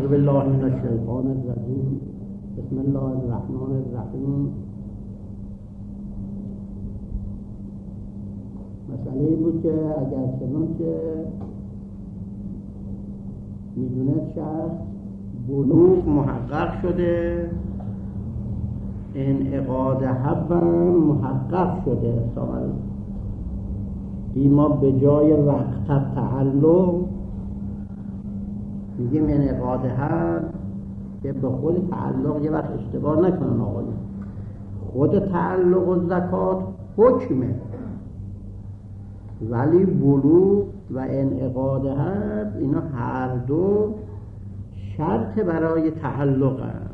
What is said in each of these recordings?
بالله من الشیطان الرجیم. بسم الله الرحمن الرحیم. مسئله بود که اگر چنانچه میدونه شخص بلوغ محقق شده، انعقاد حب محقق شده، سوال ایما به جای وقت تعلق میگیم انعقاد حب که به خود تعلق یه وقت اشتباه نکنن آقایون، خود تعلق و زکات حکمه، ولی بلوغ و انعقاد حب اینا هر دو شرط برای تعلق هست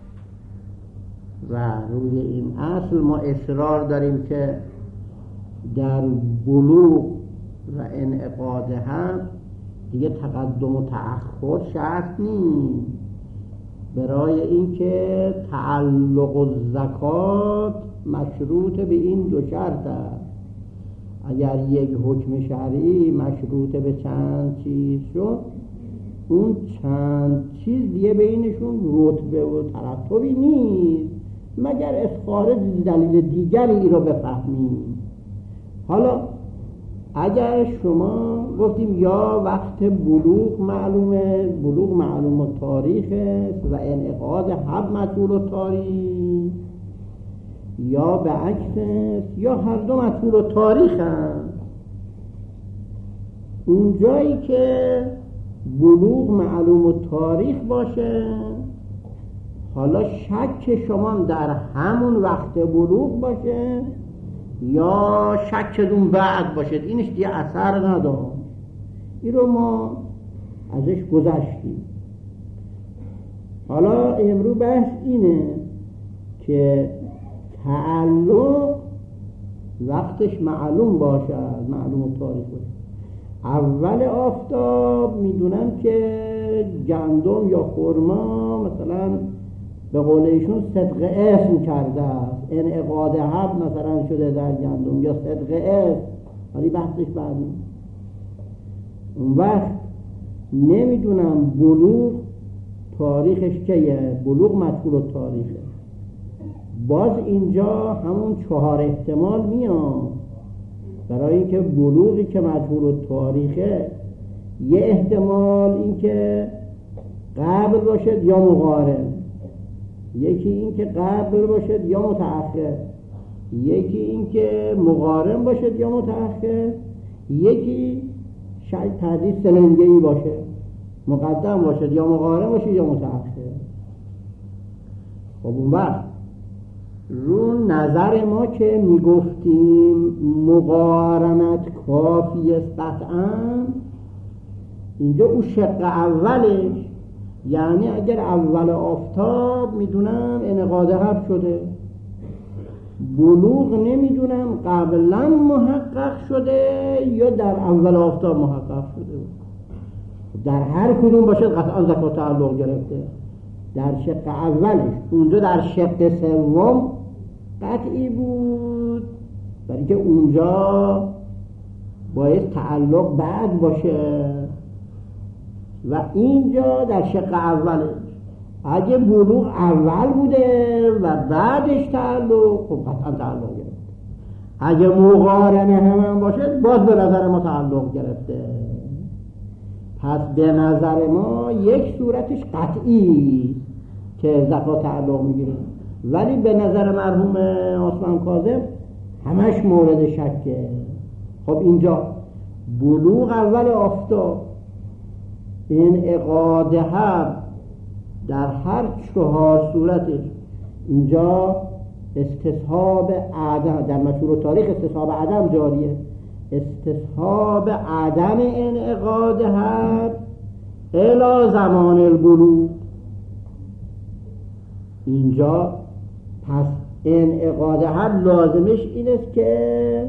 و روی این اصل ما اصرار داریم که در بلوغ و انعقاد حب دیگه تقدم و تأخر شرط نیست، برای اینکه تعلق و زکات مشروط به این دو شرط است. اگر یک حکم شرعی مشروط به چند چیز شد، اون چند چیز دیگه بینشون رتبه و ترتبی نیست مگر از خارج دلیل دیگری رو بفهمیم. حالا اگر شما گفتیم یا وقت بلوغ معلومه، بلوغ معلوم و تاریخ است و انعقاد حب مجهول و تاریخ، یا به عکس است، یا هر دو مجهول و تاریخ هست، اون جایی که بلوغ معلوم و تاریخ باشه، حالا شک شما در همون وقت بلوغ باشه یا شک اون بعد باشه، اینش دیگه اثر نداره. این رو ما ازش گذشتیم. حالا امروز بحث اینه که تعلق وقتش معلوم باشه، معلوم و تاریخ باشه. اول آفتاب میدونن که گندم یا خرما مثلا به قول ایشون صدق اسم کرده است، انعقاد حب مثلا شده در گندم یا صدق اسم، ولی بحثش بعدی. اون وقت نمیدونم بلوغ تاریخش چیه، بلوغ مجهول التاریخه. باز اینجا همون 4 احتمال میاد، برای اینکه بلوغی که مجهول التاریخه یه احتمال این که قبل باشد یا مقارن، یکی این که قبل باشد یا متأخر، یکی این که مقارن باشد یا متأخر، یکی شاید تعدیل سلنگه‌ای باشه، مقدم باشد یا مقارن باشد یا متأخر. خب اون وقت رو نظر ما که میگفتیم مقارنت کافی است قطعا، اینجا اون شق اولش، یعنی اگر اول آفتاب میدونم انعقاد حب شده، بلوغ نمیدونم قبلا محقق شده یا در اول آفتاب محقق شده، در هر کدوم باشد قطعا زکات تعلق گرفته. در شق اولش، اونجا در شق سوم قطعی بود، برای که اونجا باید تعلق بعد باشه و اینجا در شق اولش اگه بلوغ اول بوده و بعدش تعلق، خب قطعا تعلق گرفته. اگه مقارنه هم باشه باز به نظر ما تعلق گرفته. پس به نظر ما یک صورتش قطعی که زکات تعلق میگیره، ولی به نظر مرحوم عثمان کاظم همش مورد شکه. خب اینجا بلوغ اول آفتاب، انعقاد حب در هر 4 صورتش، اینجا استصحاب عدم، در مشهور و تاریخ استصحاب عدم جاریه، استصحاب عدم انعقاد حب الی زمان البلوغ. اینجا پس انعقاد حب لازمش این است که،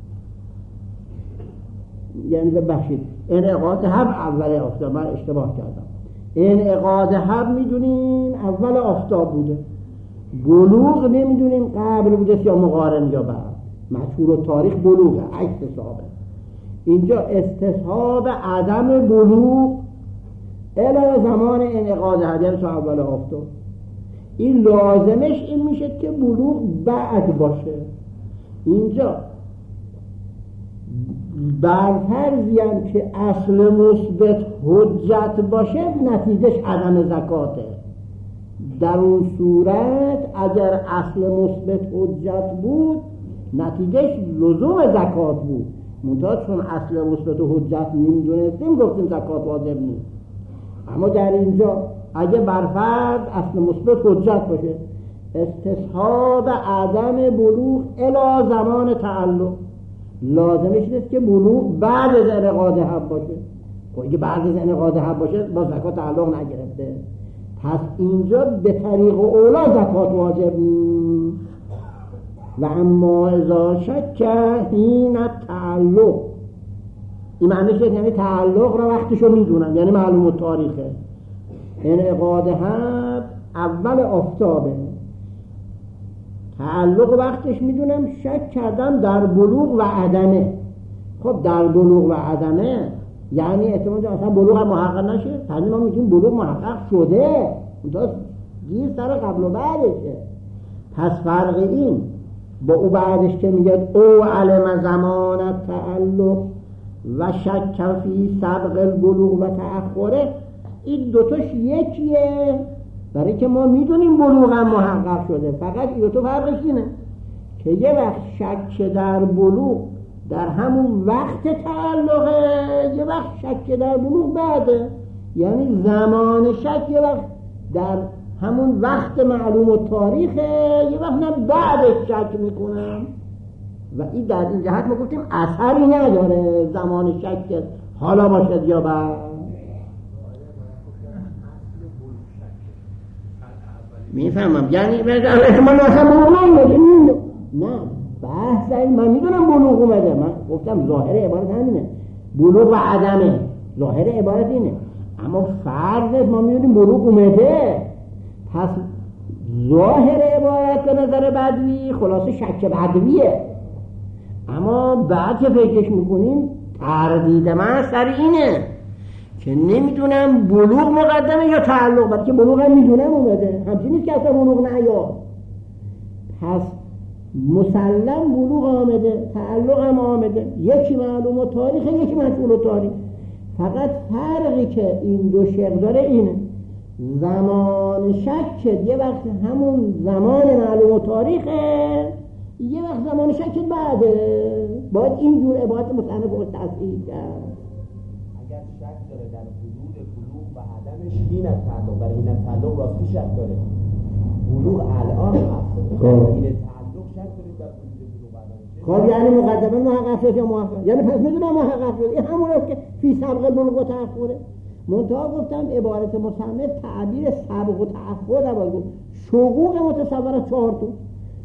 یعنی ببخشید انعقاد حب اول آفتاب، من اشتباه کردم، انعقاد حب میدونیم اول آفتاب بوده، بلوغ نمیدونیم قبل بوده یا مقارن یا بعد. مشهور و تاریخ بلوغه، عکس حسابه. اینجا استصحاب عدم بلوغ الی زمان انعقاد هدر تا اول آفتاب. این لازمش این میشه که بلوغ بعد باشه. اینجا برفرضی هم که اصل مثبت حجت باشه نتیجهش عدم زکاته. در اون صورت اگر اصل مثبت حجت بود نتیجهش لزوم زکات بود، منتها چون اصل مثبت حجت نمیدونستیم گفتیم زکات واجب نیست. اما در اینجا اگه برفرض اصل مثبت حجت باشه استصحاب عدم بلوغ الی زمان تعلق، لازمش نیست که بلوغ بعد از انعقاد حب باشه. اگه بعد از انعقاد حب باشه با زکات تعلق نگرفته، پس اینجا به طریق اولا زکات واجب نیست. و اما اذا شک حین تعلق، این معنیش یعنی تعلق را وقتشو میدونم، یعنی معلوم تاریخه. انعقاد حب اول آفتابه، تعلق وقتش میدونم، شک کردم در بلوغ و عدمه. خب در بلوغ و عدمه یعنی احتمال اصلا بلوغ هم محقق نشه، یعنی ما میگیم بلوغ محقق شده، اونجا گیر سر قبل و بعدشه. پس فرق این با او بعدش که میگه او علم زمان تعلق و شک فی سبق البلوغ و تأخره، این دوتاش یکیه، برای که ما میدونیم بلوغ هم محقق شده. فقط این دوتا فرقش اینه که یه وقت شک در بلوغ در همون وقت تعلقه، یه وقت شک در بلوغ بعده، یعنی زمان شک یه وقت در همون وقت معلوم و تاریخه، یه وقت نه بعدش شک میکنم. و این در این جهت ما گفتیم اثری نداره زمان شک حالا باشد یا بعد. میفهمم، یعنی احتمال اصلا بلوغ نمیده. نه بحث این من میدونم بلوغ اومده، من گفتم ظاهر عبارت همینه، بلوغ و عدمه، ظاهر عبارت اینه. اما فرض ما میدونیم بلوغ اومده، پس ظاهر عبارت به نظر بدوی خلاصه شک بدویه. اما بعد که فکرش میکنیم تردید من سر اینه که نمیدونم بلوغ مقدمه یا تعلق، برای که بلوغ هم میدونم اومده، همچین نیست که اصلا بلوغ نیاد. پس مسلم بلوغ آمده، تعلق هم آمده، یکی معلوم و تاریخه، یکی مجهول و تاریخ. فقط فرقی که این دو شق داره اینه، زمان شک یه وقت همون زمان معلوم و تاریخه، یه وقت زمان شک بعده. باید اینجور عبارت مصنف رو تصحیح کرد. اگر شک داره در حدود بلوغ و عدمش این از تعلق، برای این از تعلق راستی شک داره، بلوغ الان هست، این تعلق شک داره در حدود بلوغ و عدمش. خب یعنی مقدمه محقق شد یا محقق؟ یعنی پس میدونم محقق شد. این همون است که فی سبق بلوغ و تأخره. منتها گفتم عبارت مصنف تعبیر سبق و تأخر رو گفت، شقوق متصور از 4 تا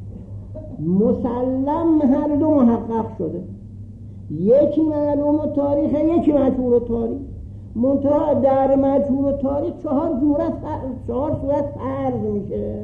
مسلم هر دو محقق شده، یکی معلوم و تاریخ، یکی مجهول و تاریخ. منتها در مجهول و تاریخ 4 صورت فرض میشه.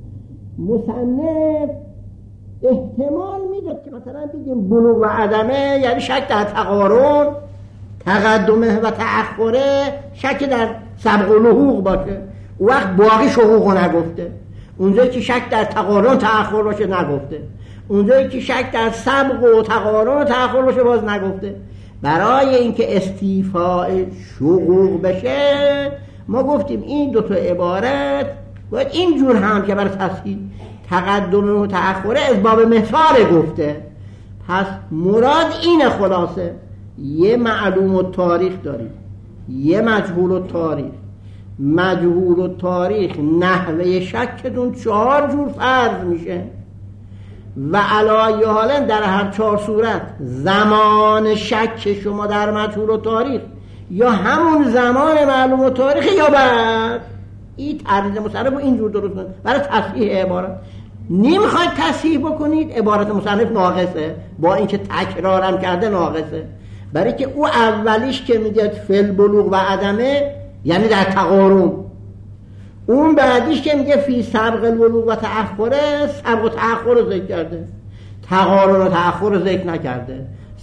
مصنف احتمال میداد که مثلا بگیم بلوغ و عدمه یعنی شک در تقارن، تقدمه و تأخره شک در سبق و لحوق باشه، اون وقت باقی شقوق رو نگفته. اونجایی که شک در تقارن تأخر باشه نگفته، اونجایی که شک در سبق و تقارن و تأخر باشه باز نگفته. برای اینکه استیفاء شقوق بشه ما گفتیم این دوتا عبارت باید اینجور هم که برای تصحیح تقدم و تأخره از باب مثال گفته. پس مراد اینه خلاصه، یه معلوم و تاریخ داریم، یه مجهول و تاریخ. مجهول و تاریخ نحوه شکتون 4 جور فرض میشه و علی حالا در هر 4 صورت زمان شک شما در مجهول و تاریخ یا همون زمان معلوم و تاریخ یا بعد. این تعریض مصنف رو اینجور درست کنید برای تصحیح عبارت. نمیخواید تصحیح بکنید عبارت مصنف ناقصه، با اینکه تکرارم کرده ناقصه، برای که او اولیش که میگه فل بلوغ و عدمه یعنی در تقارن، اون بعدیش که میگه فی سبق البلوغ و تأخره، سبق و تأخر رو ذکر کرده، تقارن و تأخر رو ذکر نکرده.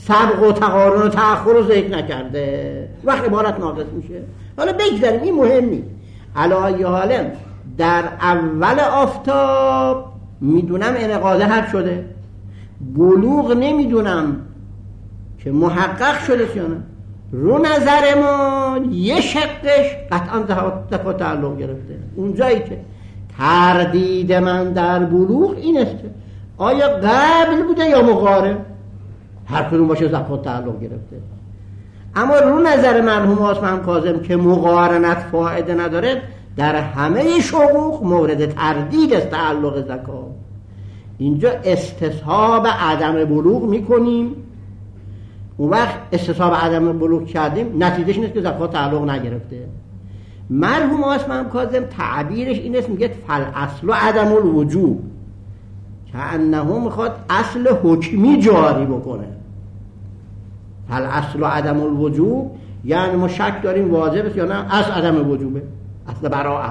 سبق و تقارن و تأخر رو ذکر نکرده، وقت عبارت ناقص میشه. حالا بگذاریم، این مهم نیست. علی حالم در اول آفتاب میدونم انعقاده حد شده، بلوغ نمیدونم که محقق شده یا نه. رو نظر ما یه شقش قطعا زکات تعلق گرفته. اونجایی که تردید من در بلوغ این است آیا قبل بوده یا مقارن، هر کدوم باشه زکات تعلق گرفته. اما رو نظر مرحوم عثمان کاظم که مقارنت فایده نداره، در همه شقوق مورد تردید است تعلق زکات. اینجا استصحاب عدم بلوغ میکنیم، اون وقت استصحاب عدم بلوغ کردیم، نتیجهش این است که زکات تعلق نگرفته. مرحوم عثمان کاظم تعبیرش این است، میگه فالاصل عدم الوجوب، که انه میخواد اصل حکمی جاری بکنه. فالاصل عدم الوجوب یعنی ما شک داریم واجب است یا نه، اصل عدم وجوبه، اصل براءت.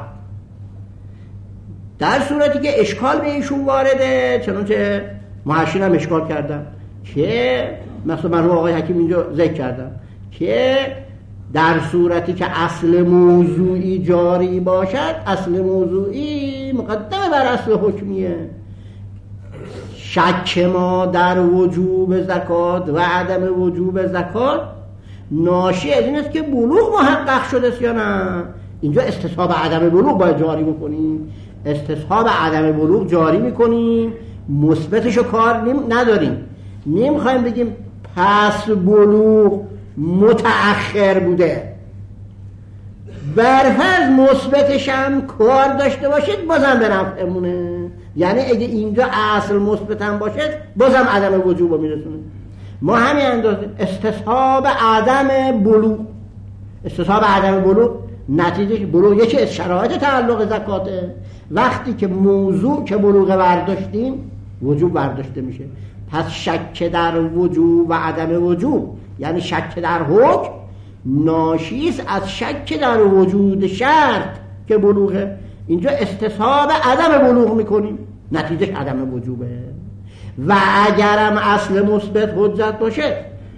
در صورتی که اشکال به ایشون وارده، چنانچه محشین هم اشکال کردن که مثلا مرحوم آقای حکیم اینجا ذکر کردن که در صورتی که اصل موضوعی جاری باشد، اصل موضوعی مقدمه بر اصل حکمیه. شک ما در وجوب زکات و عدم وجوب زکات ناشی از این است که بلوغ محقق شده است یا نه. اینجا استصحاب عدم بلوغ باید جاری بکنیم، استصحاب عدم بلوغ جاری میکنیم، مثبتشو کار نداریم. نمیخوایم بگیم پس بلوغ متأخر بوده، برفرض مثبتش هم کار داشته باشید بازم به نفعمونه. یعنی اگه اینجا اصل مثبت هم باشد بازم عدم وجوب رو میرسونه. ما همین اندازه استصحاب عدم بلوغ، استصحاب عدم بلوغ نتیجه بلوغ یکی از شرایط تعلق زکاته. وقتی که موضوع که بلوغ برداشتیم وجوب برداشته میشه. پس شک در وجوب و عدم وجوب یعنی شک در حکم ناشیست از شک در وجود شرط که بلوغه. اینجا استصحاب عدم بلوغ میکنیم، نتیجه عدم وجوبه. و اگرم اصل مثبت حجت باشه،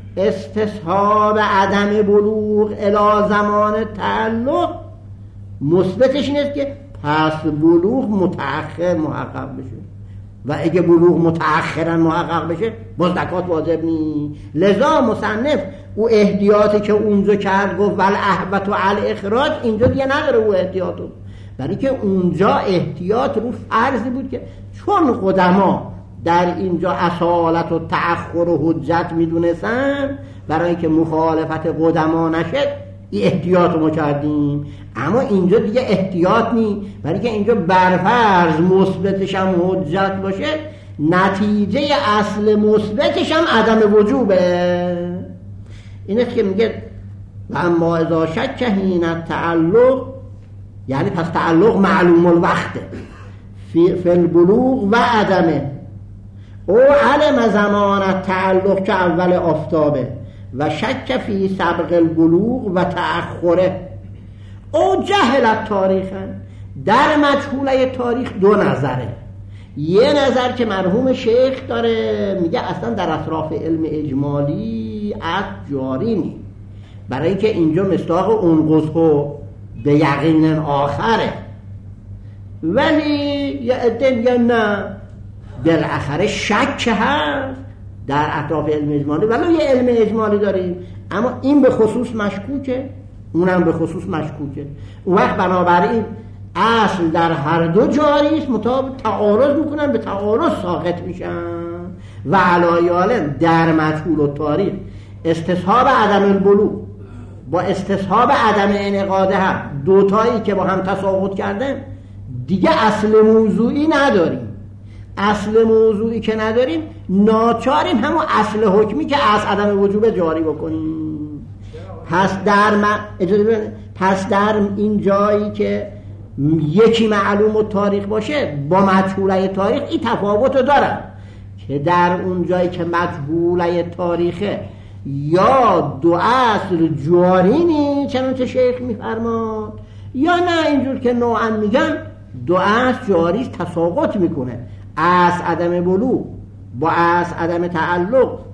استصحاب عدم بلوغ الی زمان تعلق مثبتش این است که پس بلوغ متأخر محقق بشه، و اگه بلوغ متأخرا محقق بشه باز زکات واجب نی. لذا مصنف او احتیاطی که اونجا کرد گفت ول احبت و الاخراج، اینجا دیگه نداره او احتیاطو، برای که اونجا احتیاط رو فرضی بود که چون قدما در اینجا اصالت و تأخر و حجت میدونستن، برای که مخالفت قدما نشد این احتیاط رو ما کردیم. اما اینجا دیگه احتیاط نی، برای که اینجا برفرض مثبتش هم حجت باشه، نتیجه اصل مثبتش هم عدم وجوبه. اینه که میگه و اما اذا شک حین التعلق، یعنی پس تعلق معلوم الوقته فی البلوغ و عدمه، او علم زمان التعلق که اول آفتابه و شک فی سبق البلوغ و تأخره، او جهل تاریخا. در مجهوله تاریخ دو نظره. یه نظر که مرحوم شیخ داره، میگه اصلا در اطراف علم اجمالی عد جاری نی، برای که اینجا مصداق انقضه به یقین آخره. ولی یه عده میگن نه، بالاخره شک هست در اطراف علم اجمالی، ولی یه علم اجمالی داریم، اما این به خصوص مشکوکه اونم به خصوص مشکوکه. اون وقت بنابراین اصل در هر دو جاری است، مطابق تعارض میکنن، به تعارض ساقط میشن. و علایال در مجهول و تاریخ استصحاب عدم البلوغ با استصحاب عدم انعقاده هم دوتایی که با هم تساقط کردن، دیگه اصل موضوعی نداریم. اصل موضوعی که نداریم ناچاریم همون اصل حکمی که از عدم وجوب جاری بکنیم. پس در این جایی که یکی معلوم و تاریخ باشه با مجهوله تاریخ این تفاوت رو دارن، که در اون جایی که مجهوله تاریخه یا دو اصل جاری نی چنانچه شیخ میفرماد، یا نه اینجور که نوعا میگن دو اصل جاری تساقط میکنه، اصل عدم بلوغ با اصل عدم تعلق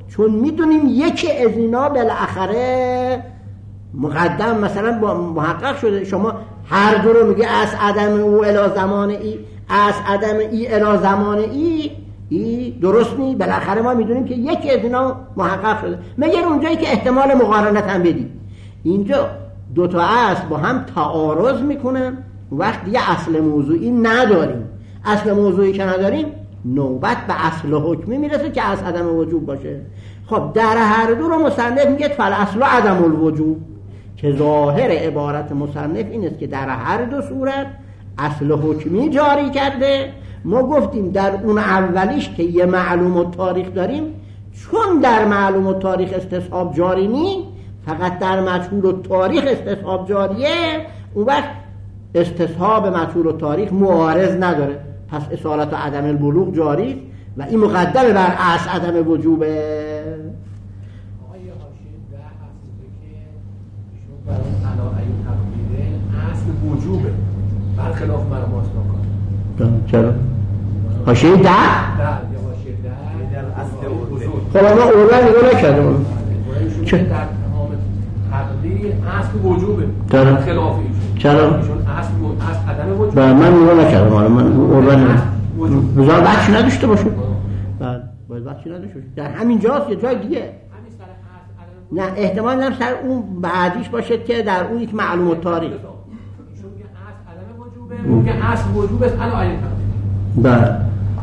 چون میدونیم یکی از اینا بالاخره مقدم مثلا با محقق شده. شما هر دو رو میگه از عدم او الی زمان ای، از عدم ای الی زمان ای درست نی. بالاخره ما میدونیم که یکی از اینا محقق شده، مگر اونجایی که احتمال مقارنت هم بدی. اینجا دوتا اصل با هم تعارض میکنن، وقت دیگه اصل موضوعی نداریم. اصل موضوعی که نداریم نوبت به اصل حکمی میرسه که از عدم وجوب باشه. خب در هر دو رو مصنف میگه فالاصل عدم الوجوب، که ظاهر عبارت مصنف این است که در هر دو صورت اصل حکمی جاری کرده. ما گفتیم در اون اولیش که یه معلوم التاریخ داریم، چون در معلوم التاریخ استصحاب جاری نی، فقط در مجهول التاریخ استصحاب جاریه، اون وقت استصحاب مجهول التاریخ معارض نداره، پس اصالت و عدم البلوغ جاری و این مقدمه بر اصل عدم وجوبه. آقای حاشیه 10 هفته که ایشون برای علاقه تقدیره اصل وجوبه، برخلاف مرامات نکن. چرا؟ حاشیه 10؟ یا حاشیه 10 در اصل وجود. خب ما اول نگاه نکردیم. چه؟ در تمام تقدیر اصل وجوبه، چرا؟ برخلاف ایشون. چرا؟ ایشون اصل عدم وجوب. من نگاه نکردم، من اول نگاه. بذار بچی نداشته باشه. بعد باید بچی نداشته باشه. در همین جاست یه جای دیگه. نه احتمال نداره سر اون بعدیش باشه که در اون یک معلوم التاریخ. ایشون میگه اصل عدم وجوبه، اون که اصل وجوب است علی عین تقدیر. بله.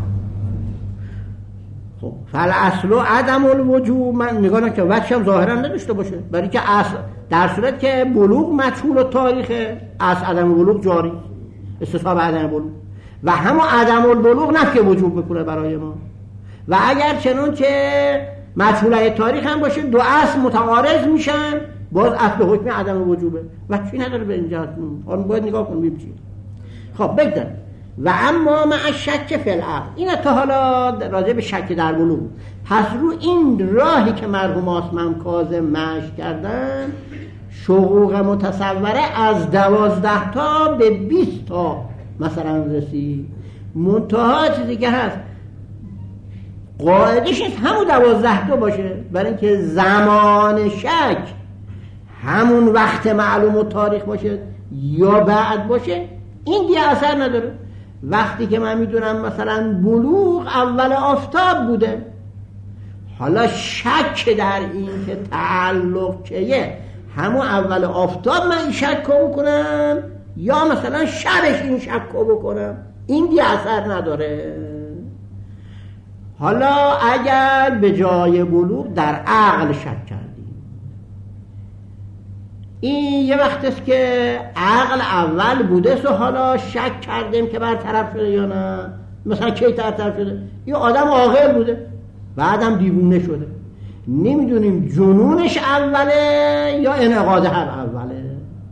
خب فالاصل عدم الوجوب من نگاه نکنم وجهش هم ظاهرا نداشته باشه، برای که اصل در صورت که بلوغ مجهول التاریخه، اصل عدم البلوغ جاری، استصحاب عدم البلوغ و همون عدم البلوغ نفی وجوب میکنه برای ما. و اگر چنون که مجهول تاریخ هم باشه دو اصل متعارض میشن، باز اصل حکم عدم وجوبه و چی نداره به اینجا. حالا باید نگاه کنیم ببینیم چی. خب بگذار و اما مع شک فی العقل، این تا حالا راجع به شک در بلوغ. پس رو این راهی که مرحوم آسمم کاظم مشی کردن، شقوق متصوره از 12 تا به 20 تا مثلا رسید. منتها چیزی که هست قاعدش نیست همون 12 تا باشه، برای اینکه زمان شک همون وقت معلوم و تاریخ باشه یا بعد باشه این دیگه اثر نداره. وقتی که من میدونم مثلا بلوغ اول آفتاب بوده، حالا شک در این که تعلق چیه همون اول آفتاب من این شک رو بکنم یا مثلا شبش این شک رو بکنم، این دیگه اثر نداره. حالا اگر به جای بلوغ در عقل شک کردیم، این یه وقت است که عقل اول بوده و حالا شک کردیم که برطرف شده یا نه، مثلا کی برطرف شده؟ یه آدم عاقل بوده بعدم دیوونه شده، نمیدونیم جنونش اوله یا انعقاد هم اوله.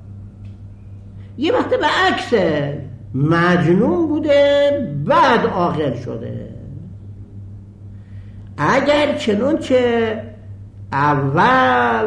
یه وقت به عکسه مجنون بوده بعد عاقل شده. اگر چنانچه اول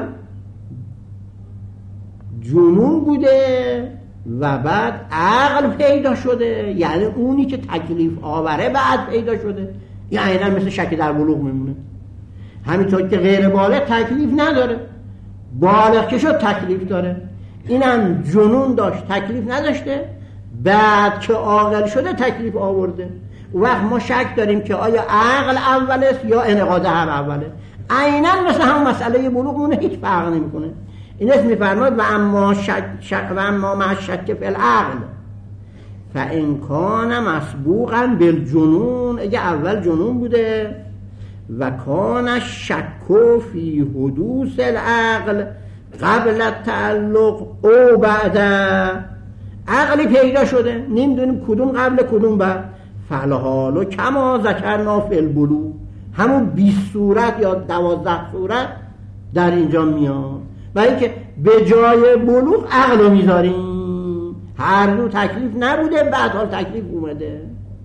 جنون بوده و بعد عقل پیدا شده، یعنی اونی که تکلیف آوره بعد پیدا شده، این عیناً مثل شک در بلوغ میمونه. همینطور که غیر بالغ تکلیف نداره، بالغ که شد تکلیف داره. اینم جنون داشت تکلیف نداشته، بعد که عاقل شده تکلیف آورده. وقت ما شک داریم که آیا عقل اول است یا انعقاد هم اوله. عیناً مثل همون مسئله بلوغ مونه، هیچ فرق نمیکنه. این اسم میفرماید و اما مع شک فی العقل فان کان مسبوقا بالجنون، اگه اول جنون بوده و کان شک فی حدوث العقل قبل التعلق او بعد، عقلی پیدا شده نمیدونیم کدوم قبل کدوم بعد، فالحال کما ذکرنا فی البلوغ، همون 20 صورت یا 12 صورت در اینجا میاد. برای اینکه به جای بلوغ عقل رو میذاریم، هر دو تکلیف نبوده بعد حال تکلیف اومده.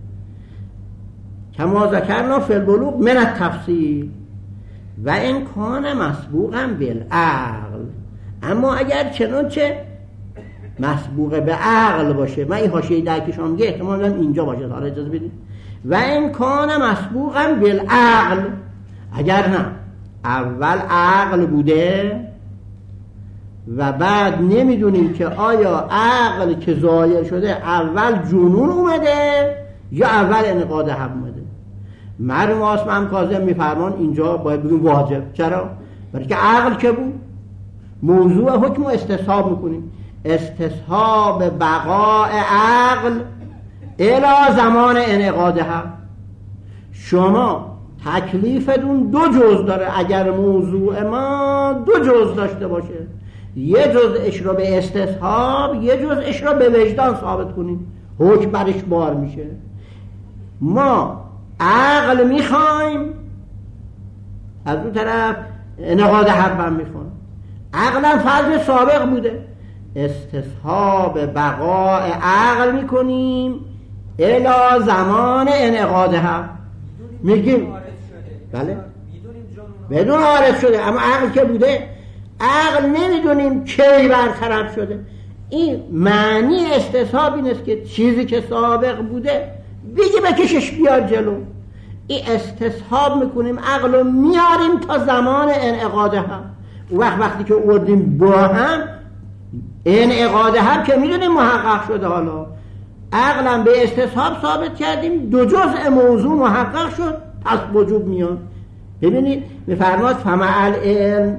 کما ذکرنا فی البلوغ من التفصیل و این کان مسبوقا بالعقل، اما اگر چنانچه مسبوق به عقل باشه، من این حاشیه درکش هم میگه احتمال دارم اینجا باشه، حالا اجازه بدید. و این کان مسبوقا بالعقل، اگر نه اول عقل بوده و بعد نمیدونیم که آیا عقل که زایل شده اول جنون اومده یا اول انعقاد حق اومده. مرحوم عثمان کاظم میفرمان اینجا باید بگیم واجب. چرا؟ برای که عقل که بود موضوع حکم رو استصحاب میکنیم. استصحاب بقاء عقل الی زمان انعقاد حق. شما تکلیفتون دو جز داره. اگر موضوع ما دو جز داشته باشه، یه جزءش رو به استصحاب، یه جزءش رو به وجدان ثابت کنیم، حکم برش بار میشه. ما عقل میخوایم، از اون طرف انعقاد حق هم میخوایم. عقلا فرض سابق بوده، استصحاب بقاء عقل میکنیم الی زمان انعقاد حق. میگیم بله بدون عارض شده، اما عقل که بوده، عقل نمیدونیم کی برطرف شده. این معنی استصحاب این است که چیزی که سابق بوده بگی بکشش بیاد جلو. این استصحاب میکنیم، عقل رو میاریم تا زمان انعقاد هم. وقتی که اوردیم با هم انعقاد هم که میدونیم محقق شده، حالا عقلم به استصحاب ثابت کردیم، دو جزء موضوع محقق شد، پس وجوب میاد. ببینید میفرماد فمع العلم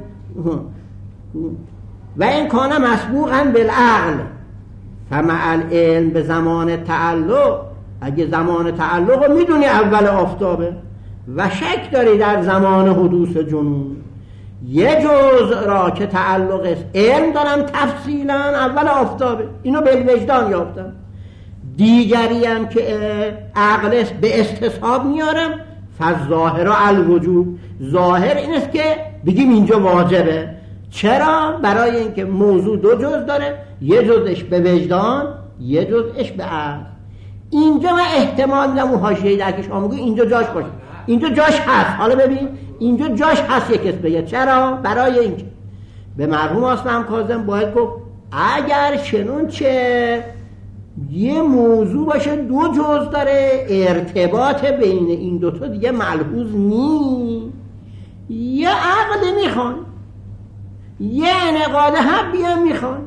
و این کانه مسبوقا بالعقل. فمع العلم به زمان تعلق، اگه زمان تعلق رو میدونی اول آفتابه و شک داری در زمان حدوث جنون، یه جزء را که تعلق است علم دارم تفصیلا اول آفتابه، اینو به وجدان یافتم. دیگری هم که عقل است به استصحاب میارم، فالظاهر الوجوب. ظاهر این است که بگیم اینجا واجبه. چرا؟ برای اینکه موضوع دو جزء داره، یه جزءش به وجدان، یه جزءش به عقل. اینجا من احتمال میدم اون حاشیه‌ای درکش آمگو اینجا جاش باشه، اینجا جاش هست. حالا ببین اینجا جاش هست یک اسم بگه. چرا؟ برای اینکه به مرحوم عثمان کاظم باید گفت اگر چنون چه یه موضوع باشه دو جزء داره، ارتباط بین این دوتا دیگه ملحوظ نی، یه عقل میخوان، یه انعقاد حب بیا میخوان.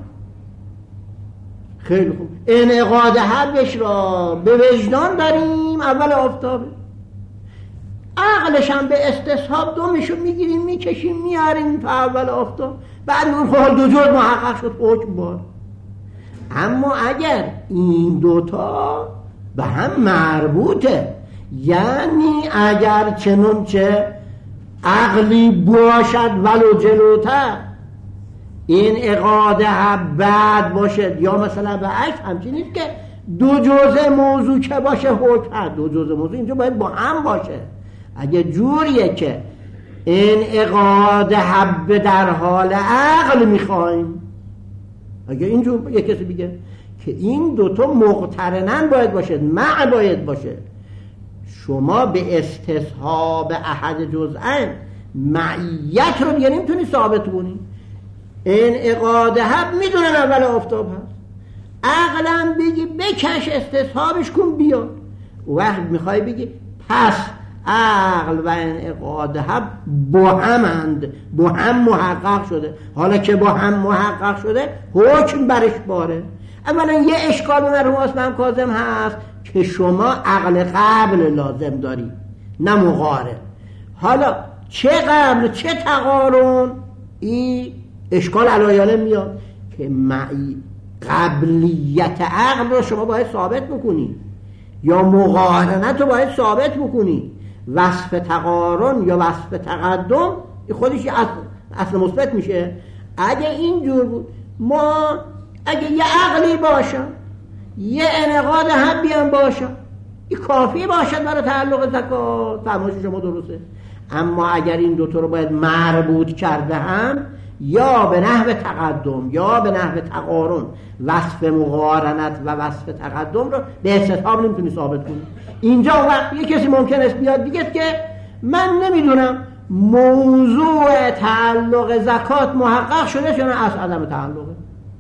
خیلی خوب، انعقاد حبش را به وجدان داریم اول آفتابه، عقلش هم به استصحاب دومشو میگیریم میکشیم میاریم تا اول آفتاب، بعد اون خواهد دو جزء محقق شد حکم بار. اما اگر این دوتا به هم مربوطه، یعنی اگر چنانچه عقلی باشد ولو جلوتر این انعقاد بعد باشد، یا مثلا به عکس همچین نیست که دو جزء موضوع که باشه حکم، دو جزء موضوع اینجا باید با هم باشه. اگه جوریه که انعقاد حب در حال عقل میخوایم، اگه اینجور یک کسی بگه که این دوتا مقترنن باید باشه، مع باید باشه، شما به استصحاب احد جزئین معیت رو دیگه نمیتونی ثابت کنی. انعقاد حب میدونن اول آفتاب هست، عقلم بگی بکش استصحابش کن بیا، وقت میخوای بگی پس عقل و انعقاد حب با همند، با هم محقق شده. حالا که با هم محقق شده حکم برش باره. اولا یه اشکال مرحوم عثمان کاظم هست که شما عقل قبل لازم داری نه مقارن. حالا چه قبل چه تقارن، این اشکال علایانه میاد که قبلیت عقل رو شما باید ثابت بکنی یا مقارنت رو باید ثابت بکنی. وصف تقارن یا وصف تقدم خودش اصل مثبت میشه. اگه اینجور بود، ما اگه یه عقلی باشم یه انعقاد حبی هم باشم، این کافی باشد برای تعلق زکات، فرمایش شما درسته. اما اگر این دوتا رو باید مربوط کرده هم، یا به نحو تقدم یا به نحو تقارن، وصف مقارنت و وصف تقدم رو به استصحاب نمیتونی ثابت کنی. اینجا وقت یه کسی ممکن است بیاد دیگه که من نمیدونم موضوع تعلق زکات محقق شده یا نه، از عدم تعلقه.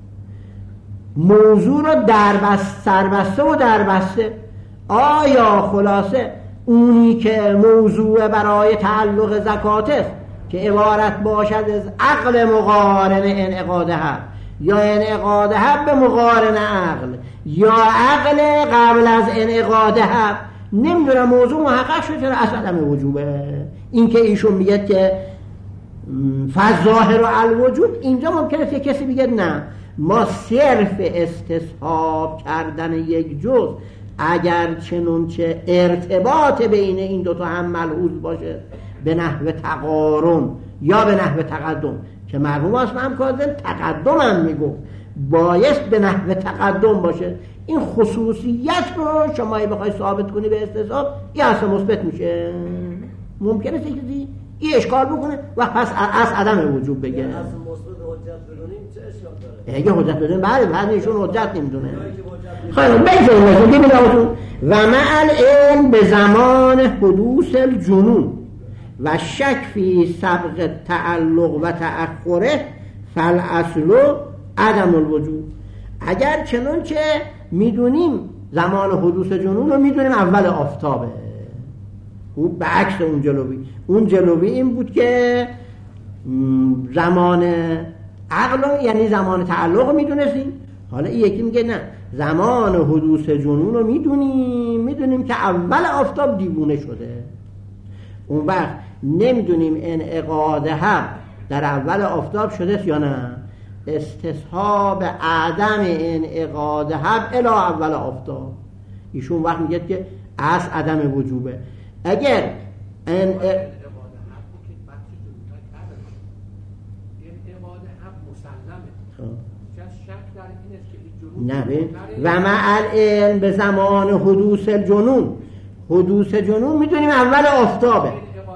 موضوع رو سربسته و دربسته. آیا خلاصه اونی که موضوع برای تعلق زکات است که عبارت باشد از عقل مقارن انعقاد حق یا انعقاد حق به مقارن عقل یا عقل قبل از انعقاد حق، نمیدونم موضوع محقق شد چرا اصلا عدم وجوبه. این که ایشون میگه که فظاهر و الوجود، اینجا ممکنه یک کسی بگه نه ما صرف استصحاب کردن یک جز اگر چنونچه ارتباط بین این دوتا هم ملحوظ باشه به نحو تقارن یا به نحو تقدم، که مرحوم اسماعیل کاظم تقدم هم میگفت بایست به نحو تقدم باشه، این خصوصیت رو شما بخوای ثابت کنی به استصحاب این اصلا مثبت میشه. ممکنه کسی این اشکال بکنه و پس از عدم وجوب بگه. اصلا مثبت حجت بدونیم چه اشکال داره؟ اگه حجت بدونیم بله، بعد ایشون حجت نمیدونه. خیلی بگذاریم و مع العلم به زمان حدوث الجنون و شک فی سبق تعلق و تأخره فالاصل عدم الوجود. اگر چنانچه میدونیم زمان حدوث جنون رو میدونیم اول آفتابه، اون به عکس اون جلوی این بود که زمان عقل یعنی زمان تعلق میدونستیم، حالا این یکی میگه نه زمان حدوث جنون رو میدونیم که اول آفتاب دیوونه شده. اون وقت نمیدونیم انعقاد حق در اول آفتاب شده یا نه، استصحاب عدم انعقاد حق الی اول آفتاب. ایشون وقت میگه که از عدم وجوبه. اگر نه و مع العلم به زمان حدوث الجنون، حدوث جنون میدونیم اول آفتابه.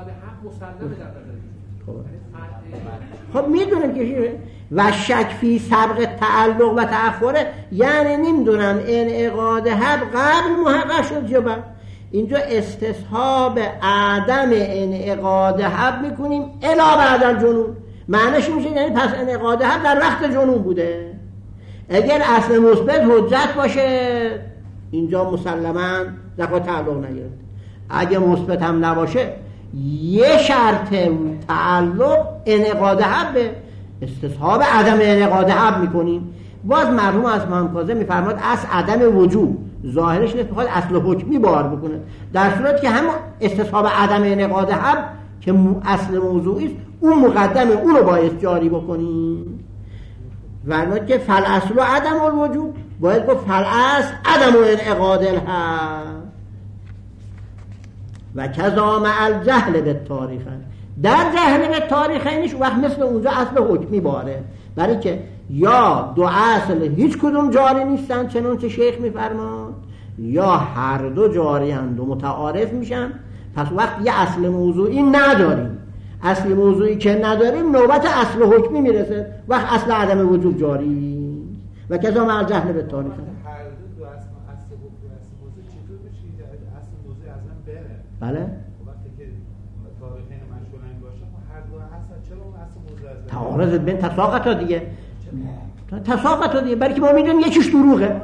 خب میدونیم که و شک فی سبق تعلق و تأخره یعنی نمیدونم انعقاد حق قبل محقق شد یا بعد. اینجا استصحاب عدم انعقاد حق میکنیم الا بعد الجنون، معنیش میشه یعنی پس انعقاد حق در وقت جنون بوده. اگر اصل مثبت حجت باشه اینجا مسلما دفعه تعلق نگرفت. اگه مثبت هم نباشه یه شرط تعلق انعقاد حق به استصحاب عدم انعقاد حق میکنیم. باز مرحوم اسماعیل کاظم میفرماد اصل عدم وجود ظاهرش نیست، میخواد اصل حکمی بار بکنه، در صورت که هم استصحاب عدم انعقاد حق که اصل موضوعی است اون مقدمه، اون رو باید جاری بکنیم. فرمود که فالاصل عدم الوجود، باید گفت فالاصل عدم انعقاد الحق و کذا مع الجهل بالتاریخ. در جهل به تاریخینش وقت مثل اونجا اصل حکمی باره، برای که یا دو اصل هیچ کدوم جاری نیستن چنانچه شیخ میفرماد، یا هر دو جاری اند و متعارف میشن. پس وقت یه اصل موضوعی نداریم، اصل موضوعی که نداریم نوبت اصل حکمی میرسه، وقت اصل عدم وجود جاری و کذا مع الجهل به تاریخ. هر دو اصل حکمی اصل موضوع چطور بشه اصل موضوع از من بره؟ بله وقتی که تاریخین مشغولن باشه هر دو اصل چرا اون اصل موضوع از تعارض بین تساقط ها دیگه، تساقط ها دیگه، برای که ما میدونیم یکیش دروغه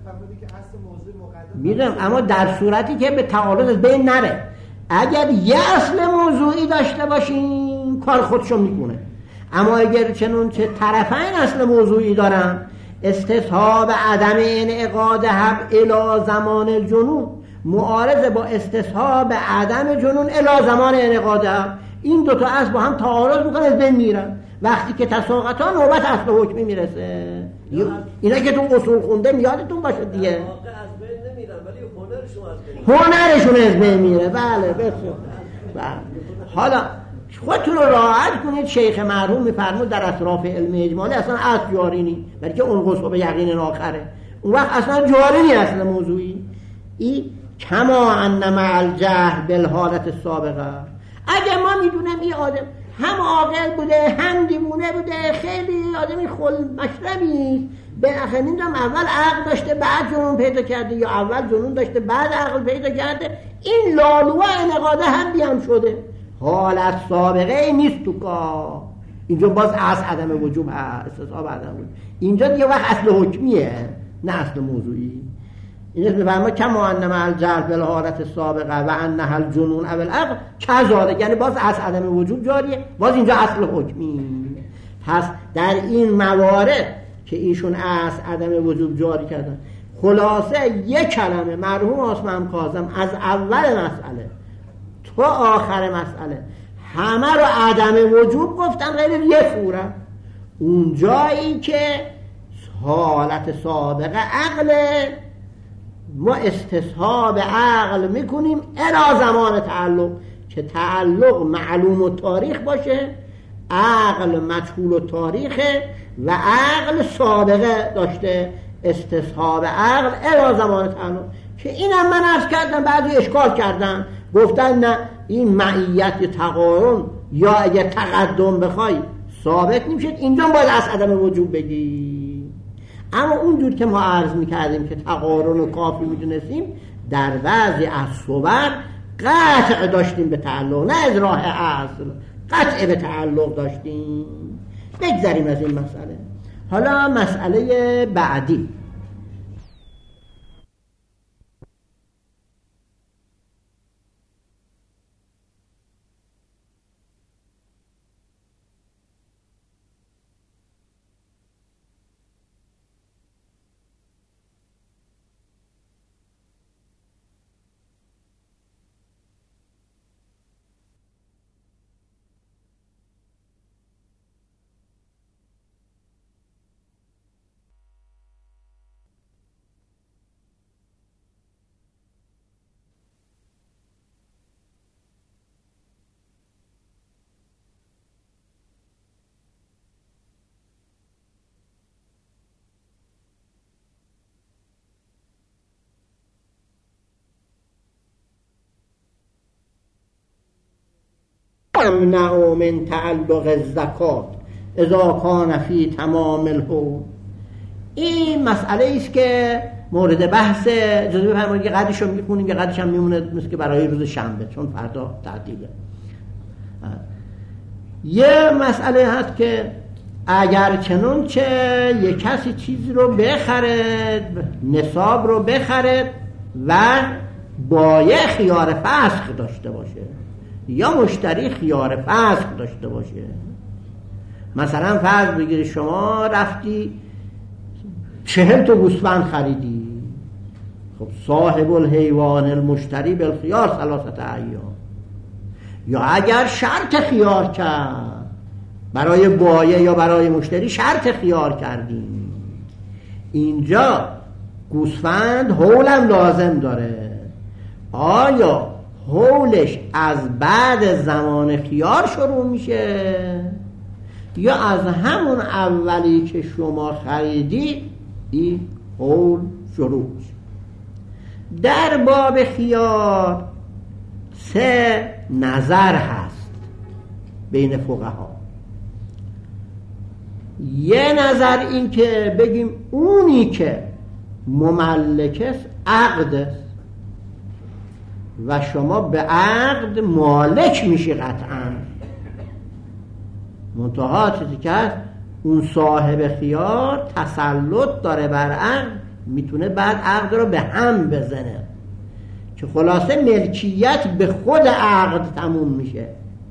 میدونم، اما در صورتی که به تعارض بین نره. اگر یه اصل موضوعی داشته باشیم کار خودشو میکنه، اما اگر چنانچه طرفین اصل موضوعی دارن استصحاب عدم انعقاد حق الی زمان الجنون معارض با استصحاب عدم جنون الی زمان انعقاد حق، این دوتا اصل با هم تعارض میکنه از بین میرن. وقتی که تساقط ها نوبت اصل حکمی میرسه. اینا که تو اصول خونده یادتون باشه دیگه، از بین نمیرن ولی هنرشون از بین میره. بله بسیار بله. حالا خودتون رو راحت کنید، شیخ مرحوم میفرمود در اطراف علم اجمالی اصلا اصل جاری نی، بلکه اون قصه به یقین آخره، اون وقت اصلا جاری نی اصل موضوعی. این کما ان مع الجهل بالحالت السابقه. اگه ما میدونم این آدم هم عاقل بوده هم دیوونه بوده، خیلی آدمی خل مشربی، به آخر میدونم اول عقل داشته بعد جنون پیدا کرده، یا اول جنون داشته بعد عقل پیدا کرده، این لالوه انعقاده هم بیام شده، حالت سابقه نیست تو کار. اینجا باز اصل عدم وجوب هست، استصحاب عدم وجوب. اینجا دیگه وقت اصل حکمیه نه اصل موضوعی. این اسم فرما کما ان مع الجهل بالحالت سابقه و انها الجنون او العقل کذالک، یعنی باز از عدم وجود جاریه، باز اینجا اصل حکمی. پس در این موارد که ایشون از عدم وجود جاری کردن، خلاصه یک کلمه مرحوم عثمان کاظم از اول مسئله تا آخر مسئله همه رو عدم وجود گفتن غیر یک فوره. اون جایی که حالت سابقه عقله، ما استصحاب عقل میکنیم الی زمان تعلق، که تعلق معلوم و تاریخ باشه، عقل مجهول و تاریخه و عقل سابقه داشته، استصحاب عقل الی زمان تعلق. که اینم من عرض کردم، بعضی اشکال کردن گفتن نه این معیت تقارن یا اگه تقدم بخوای ثابت نمیشه، اینجا باید از عدم وجود بگی. اما اونجور که ما عرض میکردیم که تقارن و کافی میدونستیم، در بعضی از صور قطع داشتیم به تعلق، نه از راه اصل قطع به تعلق داشتیم. بگذاریم از این مسئله. حالا مسئله بعدی، امنع من تعلق الزکات اذا کان فی تمام الحول. این مسئله است که مورد بحث، اجازه بفرمایید که قدرش رو میخونیم، یه قدرش هم میمونه مثل که برای روز شنبه، چون فردا تعطیله. یه مسئله هست که اگر چنانچه یک کسی چیزی رو بخره، نصاب رو بخره و بایع خیار فسخ داشته باشه یا مشتری خیار فسخ داشته باشه. مثلا فرض بگیر شما رفتی 40 تا گوسفند خریدی، خب صاحب الحیوان المشتری بالخیار 3 ایام. یا اگر شرط خیار کرد برای بایع یا برای مشتری، شرط خیار کردیم، اینجا گوسفند حولم لازم داره. آیا حولش از بعد زمان خیار شروع میشه یا از همون اولی که شما خریدی این حول شروع میشه؟ در باب خیار 3 نظر هست بین فقها. یه نظر این که بگیم اونی که مملک است عقد است و شما به عقد مالک میشی قطعا، منتها چیزی که هست اون صاحب خیار تسلط داره بر عقد، میتونه بعد عقد رو به هم بزنه که خلاصه ملکیت به خود عقد تموم میشه،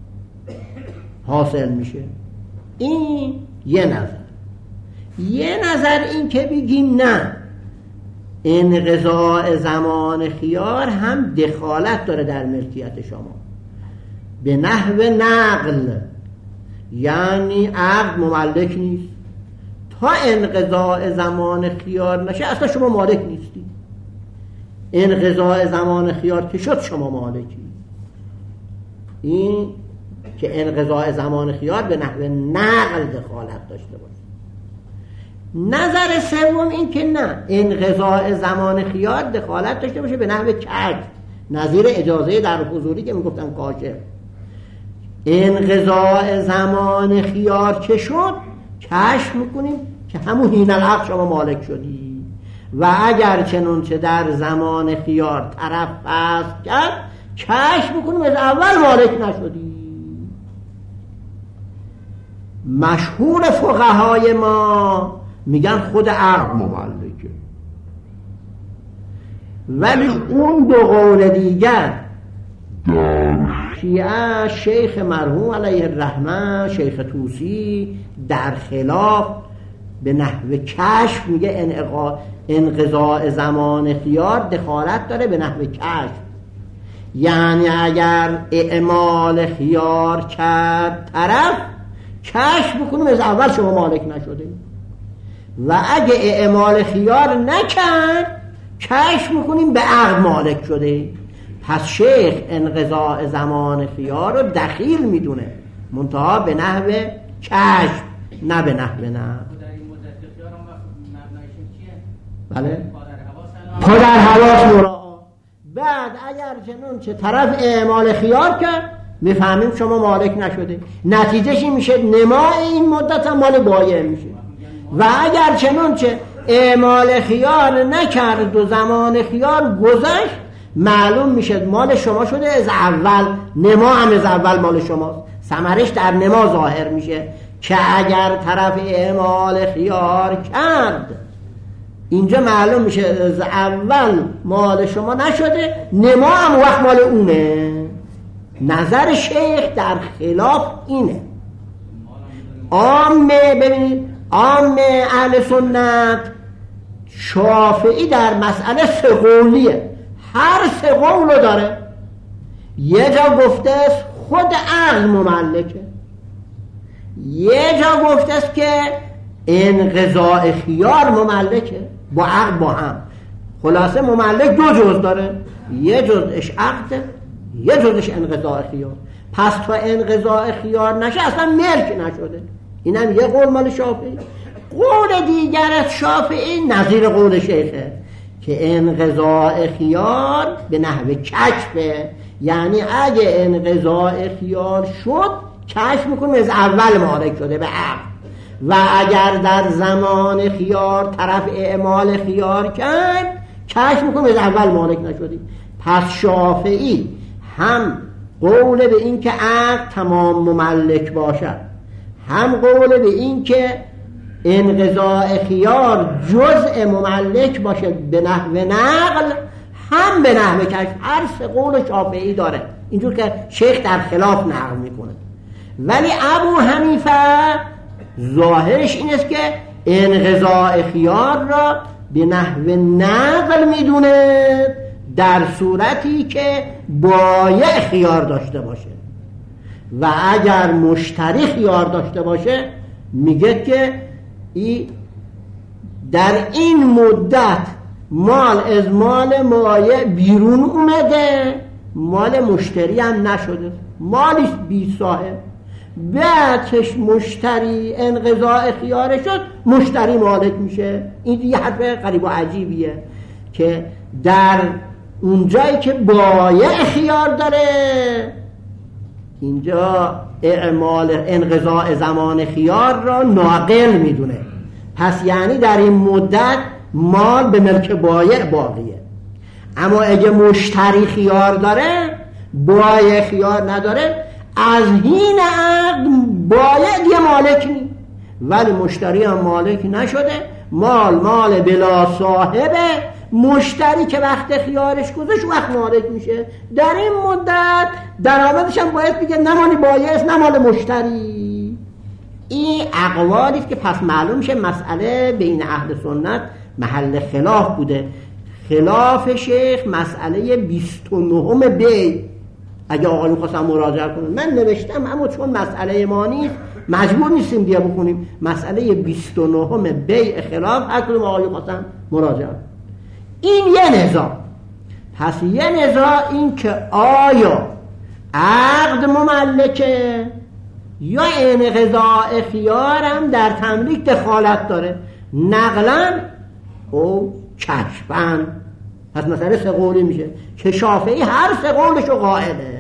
حاصل میشه. این یه نظر. یه نظر این که بگیم نه، انقضاء زمان خیار هم دخالت داره در ملکیت شما به نحو نقل، یعنی عقد مملک نیست تا انقضاء زمان خیار نشه، اصلا شما مالک نیستی. انقضاء زمان خیار که شد شما مالکی. این که انقضاء زمان خیار به نحو نقل دخالت داشته باشه. نظر سوم این که نه، انقضاء زمان خیار دخالت داشته باشه به نحو کج، نظیر اجازه در حضوری که میگفتن کاشف. انقضاء زمان خیار که شد کشف میکنیم که همون حین العقد شما مالک شدی و اگر چنانچه در زمان خیار طرف فسخ کرد کشف میکنیم از اول مالک نشدی. مشهور فقهای ما میگن خود عقد مملکه. ولی اون دو قول دیگر شیعه شیخ مرحوم علیه الرحمه شیخ طوسی در خلاف به نحو کشف میگه انقضاء زمان خیار دخالت داره به نحو کشف، یعنی اگر اعمال خیار کرد طرف کشف بکنیم از اول شما مالک نشده و اگه اعمال خیار نکرد کشف بکنیم به عقد مالک شده. پس شیخ انقضاء زمان خیار رو دخیل میدونه منتها به نحو کشف نه به نحو نه. بله پدر حواس مراعا. بعد اگر چنانچه طرف اعمال خیار کرد میفهمیم شما مالک نشده، نتیجهش میشه نمای این مدت هم مال بایع میشه. و اگر چنانچه اعمال خیار نکرد و زمان خیار گذشت معلوم میشه مال شما شده از اول، نما هم از اول مال شماست، ثمرش در نما ظاهر میشه که اگر طرف اعمال خیار کرد اینجا معلوم میشه از اول مال شما نشده، نما هم وقت مال اونه. نظر شیخ در خلاف اینه. ببینید عام اهل سنت شافعی در مسئله سه قولیه، هر سه قول رو داره. یه جا گفته است خود عقل مملکه، یه جا گفته است که انقضاء خیار مملکه با عقل با هم. خلاصه مملک دو جز داره، یه جزش عقده یه جزش انقضاء خیار. پس تا انقضاء خیار نشه اصلا ملک نشده. اینم یه قول مال شافعی. قول دیگر از شافعی نظیر قول شیخه که انقضاء خیار به نحو کشفه، یعنی اگه انقضاء خیار شد کشف میکنیم از اول مالک شده به عقل، و اگر در زمان خیار طرف اعمال خیار کرد کشف میکنیم از اول مالک نشدیم. پس شافعی هم قول به این که عقل تمام مملک باشد، هم قول به این که انقضاء خیار جزء مملک باشه به نحو نقل، هم به نحو کشف. هر سه قول شافعی داره، اینجور که شیخ در خلاف نقل میکنه. ولی ابو حنیفه ظاهرش این است که انقضاء خیار را به نحو نقل میدونه در صورتی که بایع خیار داشته باشه، و اگر مشتری خیار داشته باشه میگه که در این مدت مال از مال مایع بیرون اومده، مال مشتری هم نشده، مالیش بی صاحب. بعدش مشتری انقضاء خیار شد مشتری مالک میشه. این یه حرف غریب و عجیبیه که در اونجایی که بایع خیار داره اینجا اعمال انقضاء زمان خیار را ناقل میدونه. پس یعنی در این مدت مال به ملک بایع باقیه. اما اگه مشتری خیار داره بایع خیار نداره، از این عقد بایع دیگه مالک نی، ولی مشتری هم مالک نشده، مال بلا صاحبه. مشتری که وقت خیارش گذاشت وقت مالک میشه. در این مدت درآمدش هم باید بگه نه مال بایع است نه مال مشتری. این اقوالی است که پس معلوم شه مسئله بین اهل سنت محل خلاف بوده. خلاف شیخ مسئله 29 بیع. اگه آقایون خواستم مراجعه کنن من نوشتم، اما چون مسئله ما نیست مجبور نیستیم بیا بکنیم. مسئله 29 بیع خلاف هر کدوم آقایون خواستم مراجعه. این یه نزاع. پس یه نزاع این که آیا عقد مملکه یا انقضاء خیار هم در تملیک دخالت داره، نقلا او کشفن. پس مسئله سه قولی میشه که شافعی هر سه قولشو قائله.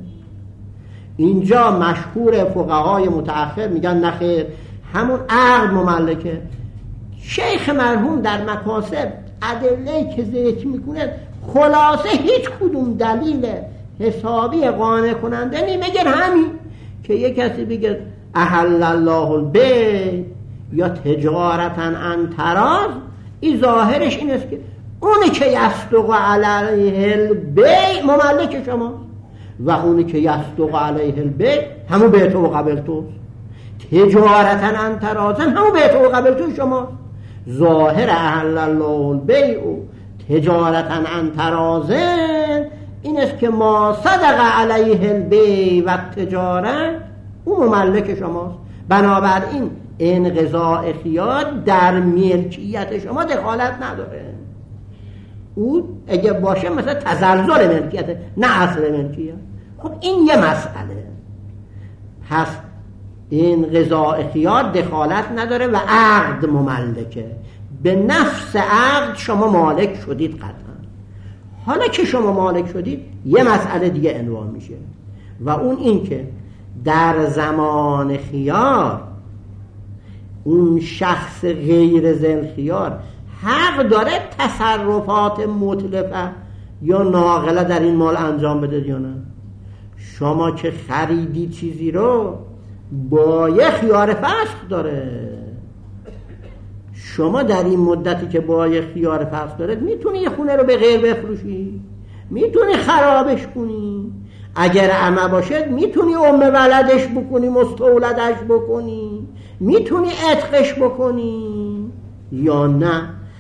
اینجا مشهور فقهای متأخر میگن نخیر همون عقد مملکه. شیخ مرحوم در مکاسب ادله که ذکر میکنه خلاصه هیچ کدوم دلیل حسابی قانع کننده نمیگه همین که یک کسی بگه احل الله البیع یا تجارتا عن تراض، این ظاهرش این است که اونی که یصدق علیه البیع مملک شما و اونی که یصدق علیه البیع همون بیع و قبل توست. تجارتا عن تراض همون بیع و قبل تو شما. ظاهر احل الله البیع تجارتا عن تراض این است که ما صدق علیه البیع و تجارت اون مملک شماست. بنابراین انقضاء خیار در ملکیت شما دخالت نداره. او اگه باشه مثلا تزلزل ملکیت نه اصل ملکیت. خب این یه مسئله. پس انقضاء خیار دخالت نداره و عقد مملکه. به نفس عقد شما مالک شدید قطعا. حالا که شما مالک شدید یه مسئله دیگه عنوان میشه و اون این که در زمان خیار اون شخص غیر ذل خیار حق داره تصرفات مطلقه یا ناقله در این مال انجام بده یا نه. شما که خریدی چیزی رو با یه خیار فسخ داره. شما در این مدتی که با یه خیار فسخ داره میتونی یه خونه رو به غیر بفروشی، میتونی خرابش کنی، اگر عمه باشه میتونی ام ولدش بکنی، مستولدش بکنی، میتونی عتقش بکنی یا نه.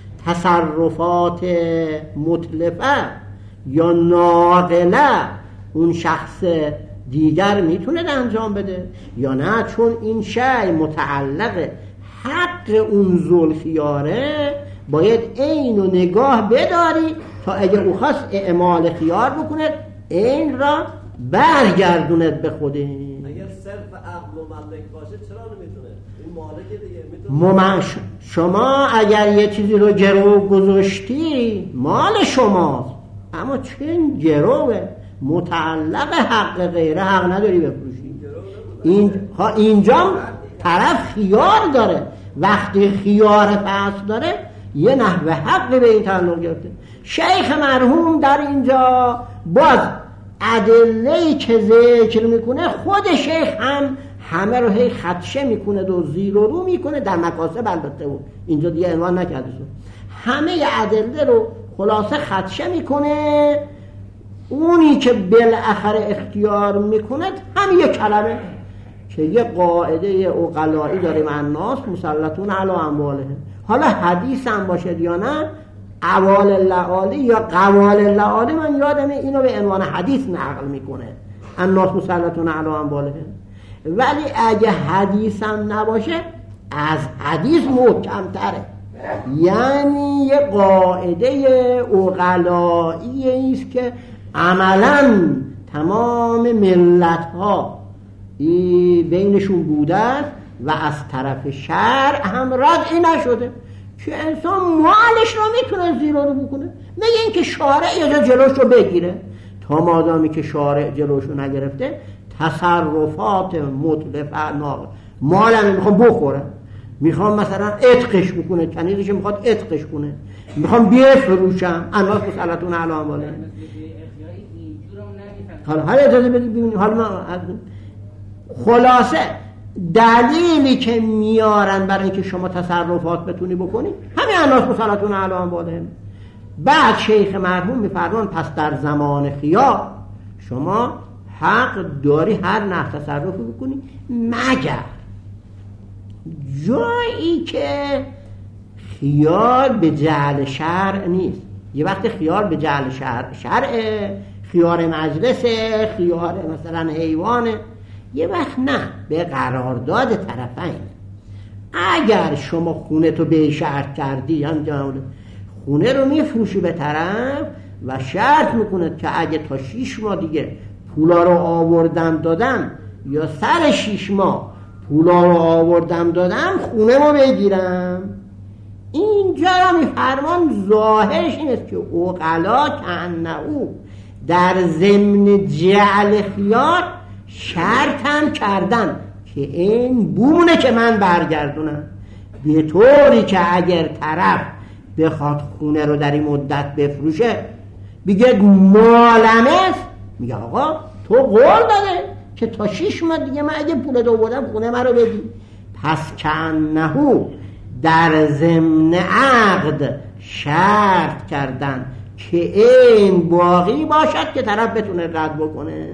تصرفات مطلقه یا ناقله اون شخص دیگر میتونه انجام بده یا نه، چون این شی متعلق حق اون ذوالخیاره باید عین و نگاه بداری تا اگه او خواست اعمال خیار بکنه این را برگردوند به خوده. اگر صرف عقل و مملک باشه چرا نمیتونه؟ این مالک دیگه میتونه. شما اگر یه چیزی رو گرو گذاشتی مال شماست، اما چون گروه متعلق حق غیره حق نداری بفروشی. اینجا طرف خیار داره. وقتی خیار پس داره یه نحوه حقی به این تعلق گرفته. شیخ مرحوم در اینجا باز ادله‌ای که ذکر میکنه خود شیخ هم همه رو هی خدشه میکنه و زیر و رو میکنه در مکاسب. البته بود اینجا دیگه عنوان نکرده شد. همه ادله رو خلاصه خدشه میکنه. اونی که بالاخره اختیار میکنه هم یک کلمه که یه قاعده عقلایی داریم الناس مسلطون علی اموالهم. حالا حدیث هم باشه یا نه، اوال اللعالی یا قوال اللعالی من یادمه اینو به عنوان حدیث نقل میکنه الناس مسلطون علی اموالهم. ولی اگه حدیث هم نباشه از حدیث محکم تره. یعنی یه قاعده عقلایی است که عملاً تمام ملت ها بینشون بوده و از طرف شرع هم ردعی نشده که انسان مالش رو میتونه زیر رو بکنه. مگه اینکه شارع یه جا جلوش رو بگیره. تا مادامی که شارع جلوش رو نگرفته تصرفات مطلقه ناقل مالم میخوام بخوره، میخوام مثلا عتقش بکنه، کنیزش میخواد عتقش کنه، میخوام بفروشم الناس مسلطون علی اموالهم. حالا اجازه بدید ببینیم. حالا ما خلاصه دلیلی که میارن برای اینکه شما تصرفات بتونی بکنی همین الناس مسلطون علی اموالهم. بعد شیخ مرحوم میفرمان پس در زمان خیار شما حق داری هر نحو تصرفی بکنی مگر جایی که خیار به جعل شرع نیست. یه وقت خیار به جعل شرعه، خیار مجلسه، خیار مثلا حیوانه، یه وقت نه به قرارداد طرفین. اگر شما خونه تو به شرط کردی خونه رو میفروشی به طرف و شرط میکنه که اگه تا 6 ماه دیگه پولا رو آوردم دادم یا سر 6 ماه پولا رو آوردم دادم خونه رو بگیرم. اینجا را میفرمان ظاهرش این است که عقلا کأنه در ضمن جعل خیار شرط هم کردن که این بونه که من برگردونم، به طوری که اگر طرف بخواد خونه رو در این مدت بفروشه بگه مالمه، میگه آقا تو قول داده که تا 6 ماه دیگه من اگه پول دو بودم خونه من رو بدی. پس کأنه در ضمن عقد شرط کردن که این باقی باشد که طرف بتونه رد بکنه.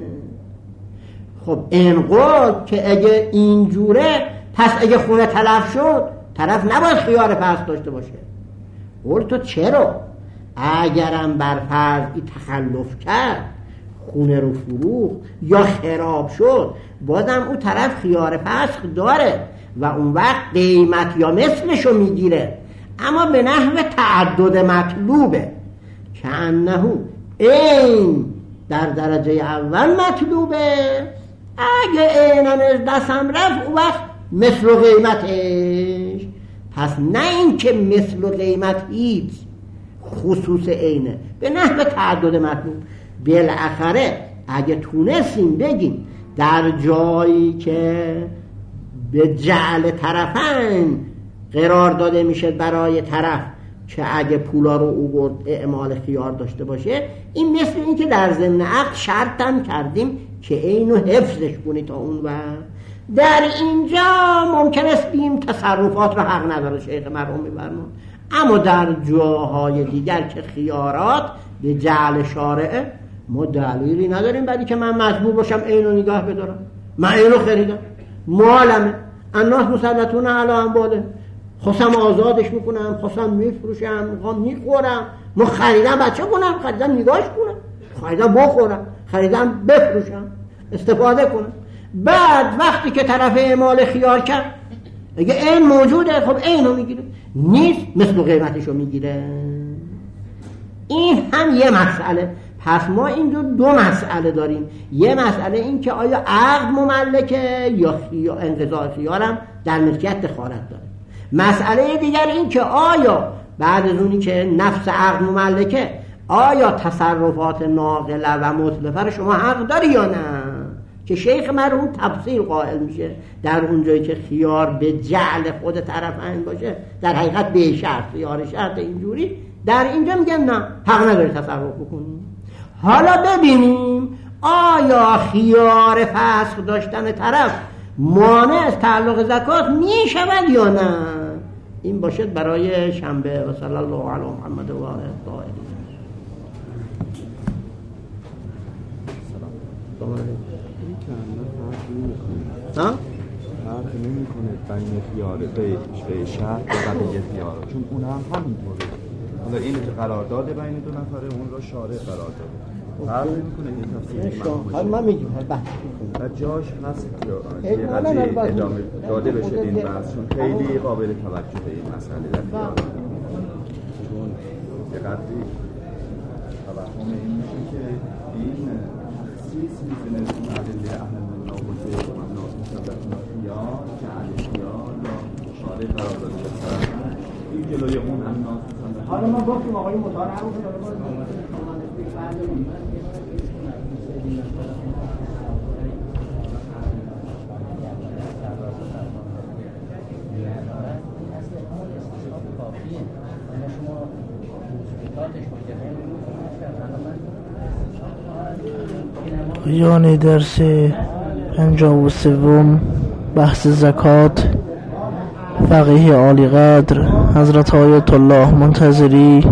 خب این قول که اگه اینجوره پس اگه خونه تلف شد طرف نباید خیار فسخ داشته باشه. قول تو چرا؟ اگرم بر فرض این تخلف کرد، خونه رو فروخت یا خراب شد، بازم اون طرف خیار فسخ داره و اون وقت قیمت یا مثلشو میگیره، اما به نحو تعدد مطلوبه که انه این در درجه اول مطلوبه، اگه اینم از دستم رفت اون وقت مثل و قیمتش. پس نه این که مثل و قیمت هیچ خصوص اینه، به نحو تعدد مطلوب. بالاخره اگه تونستیم بگیم در جایی که به جعل طرفین قرار داده میشه برای طرف که اگه پولا رو او برد اعمال خیار داشته باشه، این مثل این که در ضمن عقد شرطم کردیم که اینو حفظش کنی تا اون وقت. در اینجا ممکن است بیم تصرفات رو حق نداره شیخ مرحوم می‌فرمون، اما در جاهای دیگر که خیارات به جعل شارعه ما دلیلی نداریم بعدی که من مجبور باشم اینو نگاه بدارم. من اینو خریدم، مالمه، الناس مسلطون علی امواله، خواستم آزادش میکنم، خواستم میفروشم، میخوام میخورم، ما خریدم بچه کنم، خریدم نگاهش کنم، خریدم بخورم، خریدم بفروشم، استفاده کنم. بعد وقتی که طرف اعمال خیار کرد اگه این موجوده خب اینو میگیره، نیست مثل قیمتشو میگیره. این هم یه مسئله. پس ما اینجا دو مسئله داریم. یه مسئله این که آیا عقد مملکه یا انقضاء خیارم در ملکیت دخالت داره. مسئله دیگر این که آیا بعد از اونی که نفس عقد مملکه آیا تصرفات ناقله و متلفه رو شما حق داری یا نه، که شیخ مرحوم تفصیل قائل میشه در اونجایی که خیار به جعل خود طرفین باشه در حقیقت به شرط خیار شرط اینجوری، در اینجا میگن نه حق نداری تصرف بکنیم. حالا ببینیم آیا خیار فسخ داشتن طرف مانع از تعلق زکات میشود یا نه. این باشد برای شنبه. و صلی الله علی محمد و آله الطاهرین. فرق نمی‌کنه بین خیار به شرط و بقیه خیار، چون اون هم همینطوره. حالا اینه که قرارداد بین دو نفره، اون رو شارع قرار داده. فرق نمی‌کنه این تفصیل ما میگیم بحث می‌کنیم و جاش هست که یه قضیه ادامه داده بشه این بحث، چون خیلی قابل توجه این مسئله در خیار، چون یه قدری توهم این میشه که این تخصیص می‌کنه معدل اهل جلوی اون الناس. حالا ما گفتیم آقای مطالعه رو که داره باز یعنی درس 53 بحث زکات، فقیه عالی قدر حضرت آیت الله منتظری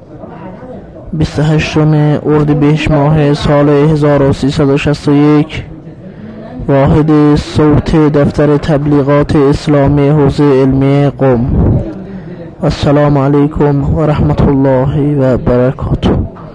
28 اردیبهشت ماه سال 1361 واحد صوت دفتر تبلیغات اسلامی حوزه علمی قم. السلام علیکم و رحمت الله و برکاته.